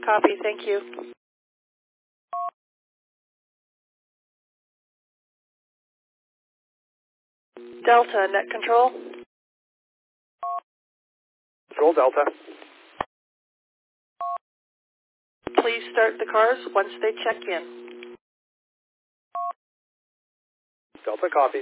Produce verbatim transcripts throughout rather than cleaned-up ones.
Copy, thank you. Delta, net control. Control Delta. Please start the cars once they check in. Delta copy.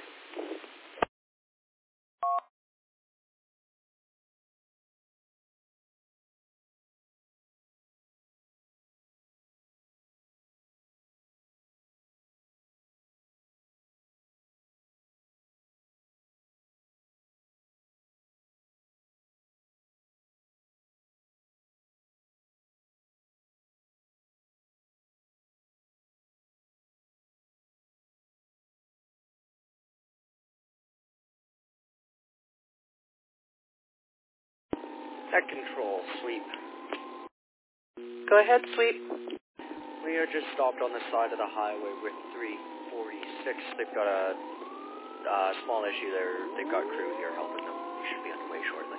Net control, sweep. Go ahead, sweep. We are just stopped on the side of the highway with three forty-six. They've got a uh, small issue there. They've got crew here helping them. We should be underway shortly.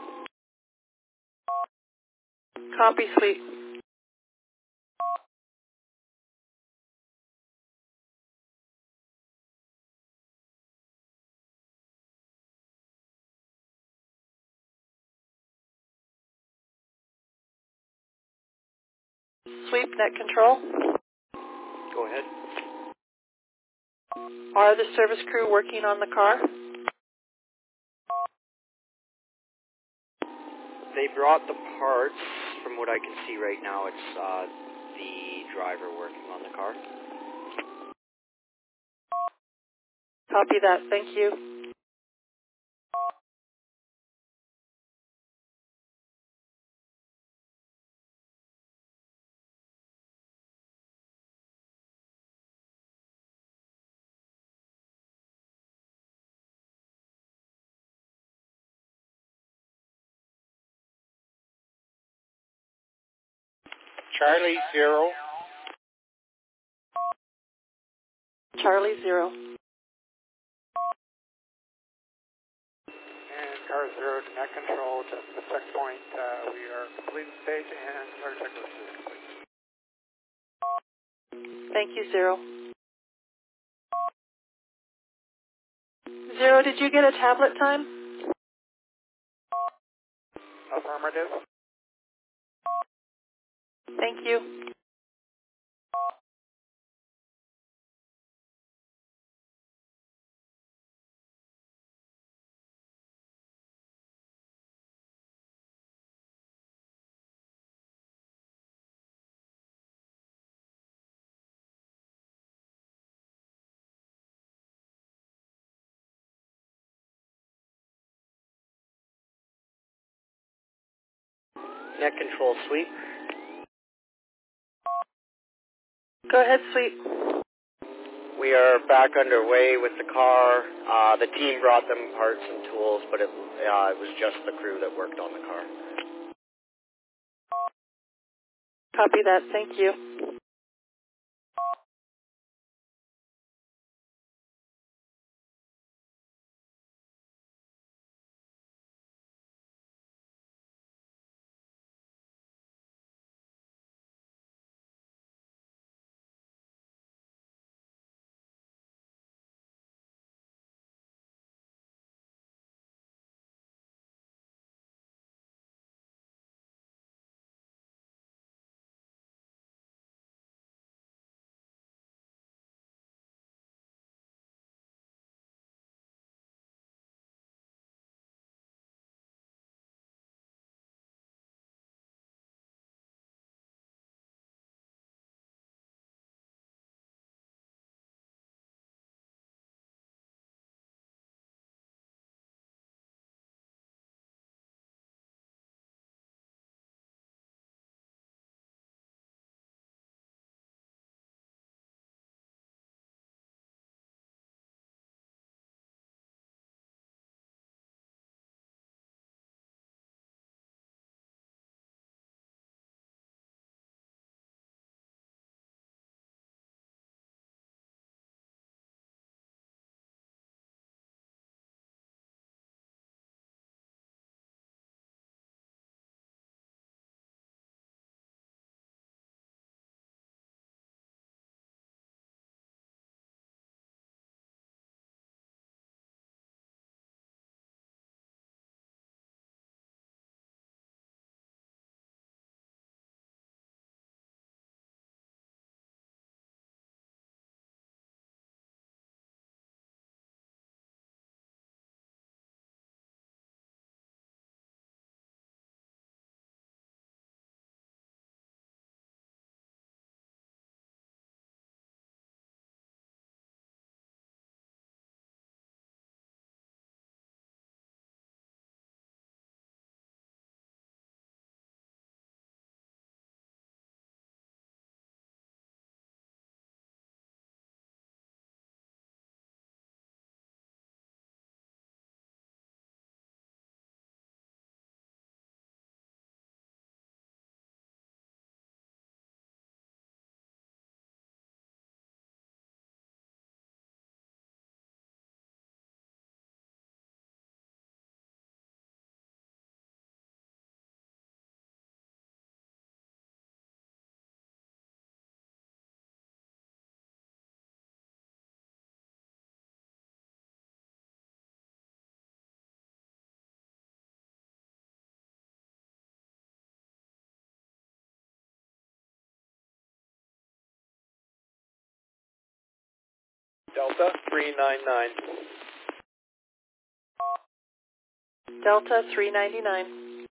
Copy, sweep. Sweep, net control. Go ahead. Are the service crew working on the car? They brought the parts. From what I can see right now, it's uh, the driver working on the car. Copy that, thank you. Charlie zero. Charlie zero. And car zero to net control to the checkpoint. Uh, we are completing stage and our checklist is complete. Thank you, Zero. Zero, did you get a tablet time? Affirmative. Thank you. Net control, sweep. Go ahead, sweep. We are back underway with the car. Uh, the team brought them parts and tools, but it, uh, it was just the crew that worked on the car. Copy that, thank you. Delta three nine nine. Delta three ninety-nine.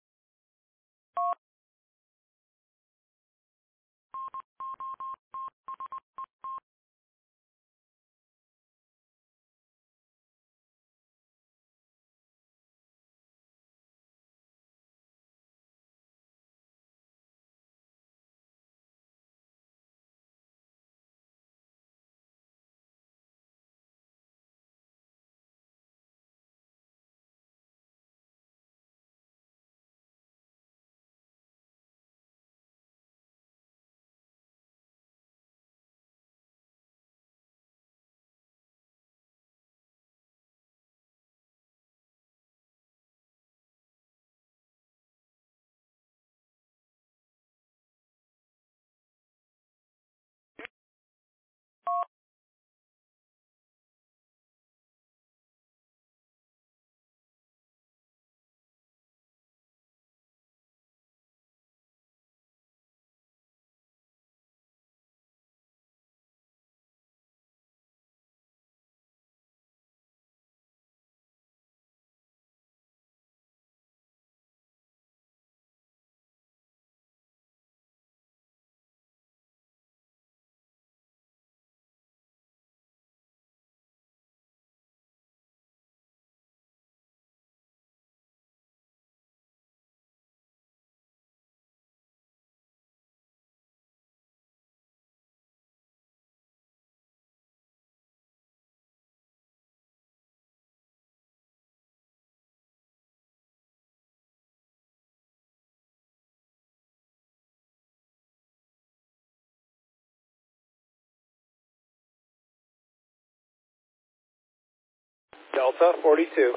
Delta forty-two.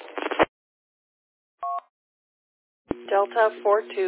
Delta four two.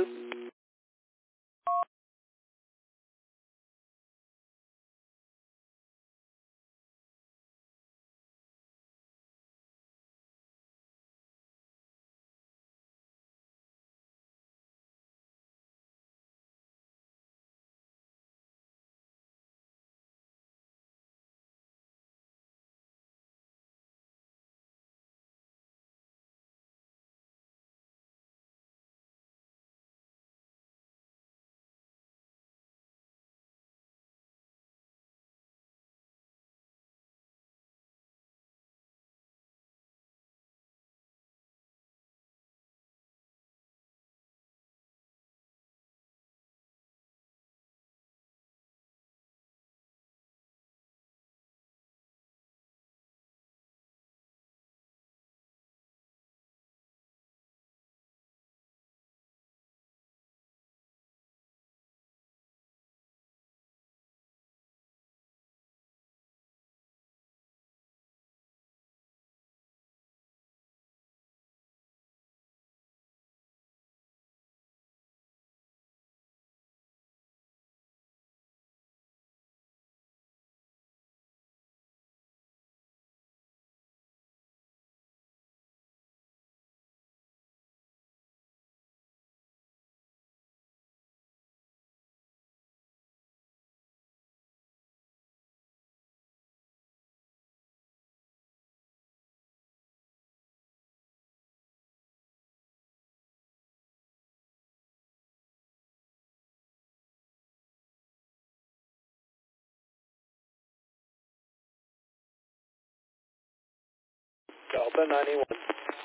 Delta ninety-one.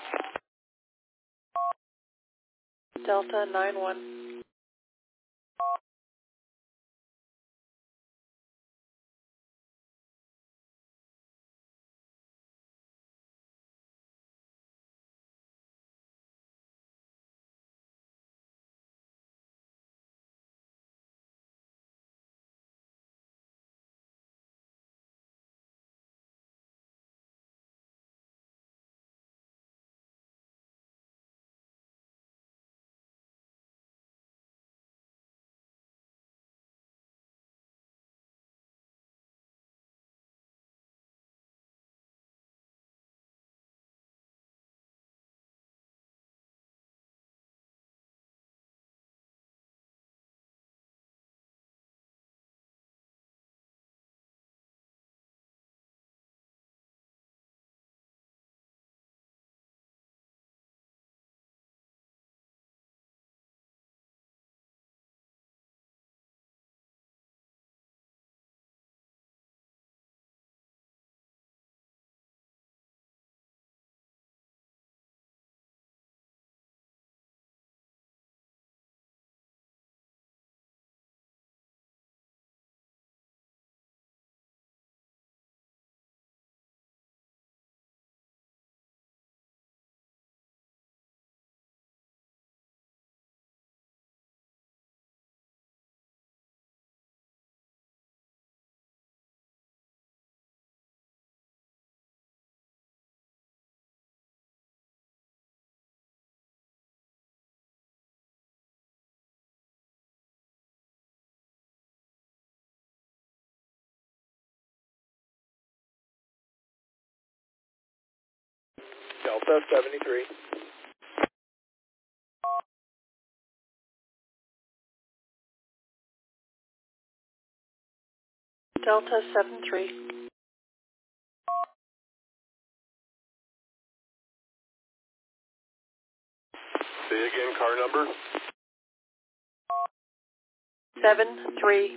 Delta nine one. Delta seventy-three. Delta seven three. Say again, car number? Seven three.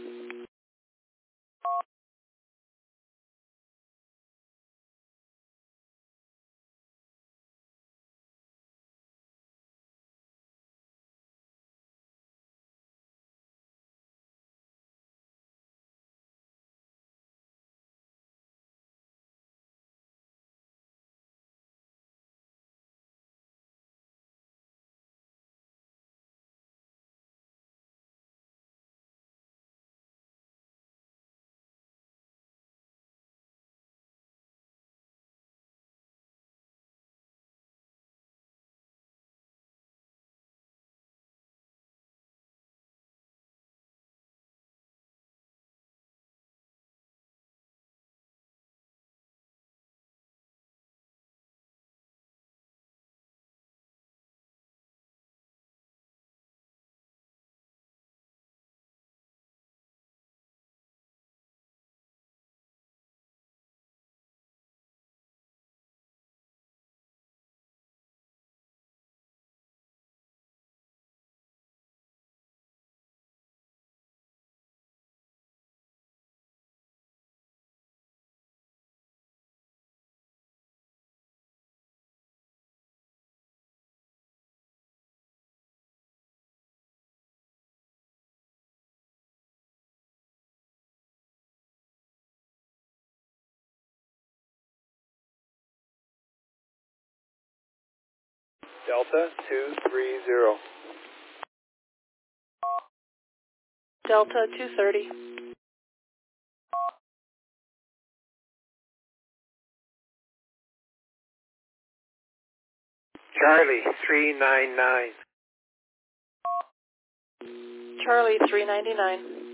Delta two three zero. Delta two thirty. Charlie three nine nine. Charlie three ninety-nine.